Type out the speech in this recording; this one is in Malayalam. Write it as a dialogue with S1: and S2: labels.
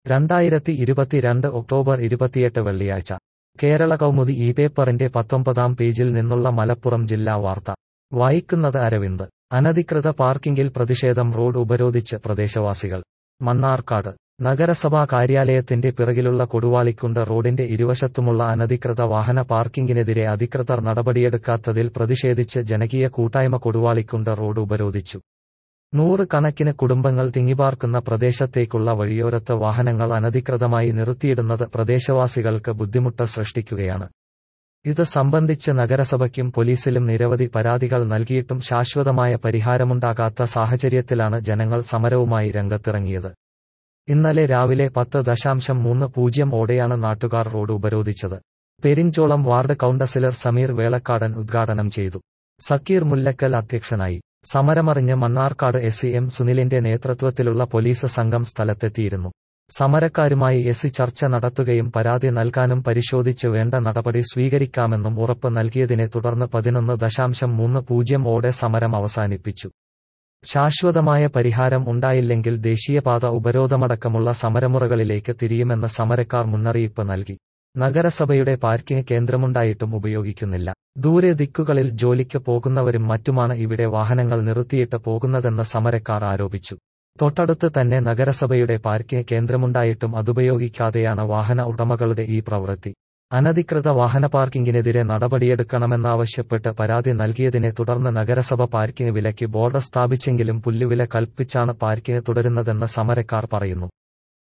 S1: 2022 ഒക്ടോബർ 28 വെള്ളിയാഴ്ച കേരള കൗമുദി ഈ പേപ്പറിന്റെ 19-ാം പേജിൽ നിന്നുള്ള മലപ്പുറം ജില്ലാ വാർത്ത വായിക്കുന്നത് അരവിന്ദ്. അനധികൃത പാർക്കിംഗിൽ പ്രതിഷേധം, റോഡ് ഉപരോധിച്ച് പ്രദേശവാസികൾ. മണ്ണാർക്കാട് നഗരസഭാ കാര്യാലയത്തിന്റെ പിറകിലുള്ള കൊടുവാളിക്കുണ്ട് റോഡിന്റെ ഇരുവശത്തുമുള്ള അനധികൃത വാഹന പാർക്കിംഗിനെതിരെ അധികൃതർ നടപടിയെടുക്കാത്തതിൽ പ്രതിഷേധിച്ച് ജനകീയ കൂട്ടായ്മ കൊടുവാളിക്കുണ്ട് റോഡ് ഉപരോധിച്ചു. 100 കണക്കിന് കുടുംബങ്ങൾ തിങ്ങിപ്പാർക്കുന്ന പ്രദേശത്തേക്കുള്ള വഴിയോരത്ത് വാഹനങ്ങൾ അനധികൃതമായി നിർത്തിയിടുന്നത് പ്രദേശവാസികൾക്ക് ബുദ്ധിമുട്ട് സൃഷ്ടിക്കുകയാണ്. ഇത് സംബന്ധിച്ച് നഗരസഭയ്ക്കും പോലീസിലും നിരവധി പരാതികൾ നൽകിയിട്ടും ശാശ്വതമായ പരിഹാരമുണ്ടാകാത്ത സാഹചര്യത്തിലാണ് ജനങ്ങൾ സമരവുമായി രംഗത്തിറങ്ങിയത്. ഇന്നലെ രാവിലെ 10:30 ഓടെയാണ് നാട്ടുകാർ റോഡ് ഉപരോധിച്ചത്. പെരിഞ്ചോളം വാർഡ് കൗൺസിലർ സമീർ വേളക്കാടൻ ഉദ്ഘാടനം ചെയ്തു. സക്കീർ മുല്ലക്കൽ അധ്യക്ഷനായി. സമരമറിഞ്ഞ് മണ്ണാർക്കാട് എസ് എം സുനിലിന്റെ നേതൃത്വത്തിലുള്ള പോലീസ് സംഘം സ്ഥലത്തെത്തിയിരുന്നു. സമരക്കാരുമായി ചർച്ച നടത്തുകയും പരാതി നൽകാനും പരിശോധിച്ച് വേണ്ട നടപടി സ്വീകരിക്കാമെന്നും ഉറപ്പ് നൽകിയതിനെ തുടർന്ന് 11:30 ഓടെ സമരം അവസാനിപ്പിച്ചു. ശാശ്വതമായ പരിഹാരം ഉണ്ടായില്ലെങ്കിൽ ദേശീയപാത ഉപരോധമടക്കമുള്ള സമരമുറകളിലേക്ക് തിരിയുമെന്ന് സമരക്കാർ മുന്നറിയിപ്പ് നൽകി. നഗരസഭയുടെ പാർക്കിംഗ് കേന്ദ്രമുണ്ടായിട്ടും ഉപയോഗിക്കുന്നില്ല. ദൂരെ ദിക്കുകളിൽ ജോലിക്ക് പോകുന്നവരും മറ്റുമാണ് ഇവിടെ വാഹനങ്ങൾ നിർത്തിയിട്ട് പോകുന്നതെന്ന് സമരക്കാർ ആരോപിച്ചു. തൊട്ടടുത്ത് തന്നെ നഗരസഭയുടെ പാർക്കിംഗ് കേന്ദ്രമുണ്ടായിട്ടും അതുപയോഗിക്കാതെയാണ് വാഹന ഉടമകളുടെ ഈ പ്രവൃത്തി. അനധികൃത വാഹന പാർക്കിംഗിനെതിരെ നടപടിയെടുക്കണമെന്നാവശ്യപ്പെട്ട് പരാതി നൽകിയതിനെ തുടർന്ന് നഗരസഭ പാർക്കിംഗ് വിലയ്ക്ക് ബോർഡ് സ്ഥാപിച്ചെങ്കിലും പുല്ലുവില കൽപ്പിച്ചാണ് പാർക്കിംഗ് തുടരുന്നതെന്ന് സമരക്കാർ പറയുന്നു.